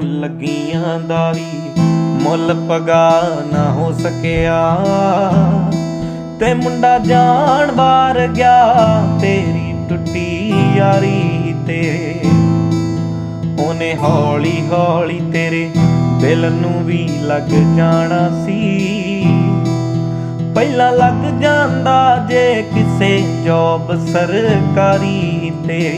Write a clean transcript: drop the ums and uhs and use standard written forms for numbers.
ਲੱਗੀਆਂ ਦਾ ਵੀ ਮੁੱਲ ਪਗਾ ਨਾ ਹੋ ਸਕਿਆ। ਤੇ ਮੁੰਡਾ ਜਾਣ ਬਾਰ ਗਿਆ ਤੇਰੀ ਟੁੱਟੀ ਯਾਰੀ ਤੇ। ਉਹਨੇ ਹੌਲੀ ਹੌਲੀ ਤੇਰੇ ਦਿਲ ਨੂੰ ਵੀ ਲੱਗ ਜਾਣਾ ਸੀ। ਪਹਿਲਾਂ ਲੱਗ ਜਾਂਦਾ ਜੇ ਕਿਸੇ ਜੋਬ ਸਰਕਾਰੀ ਤੇ।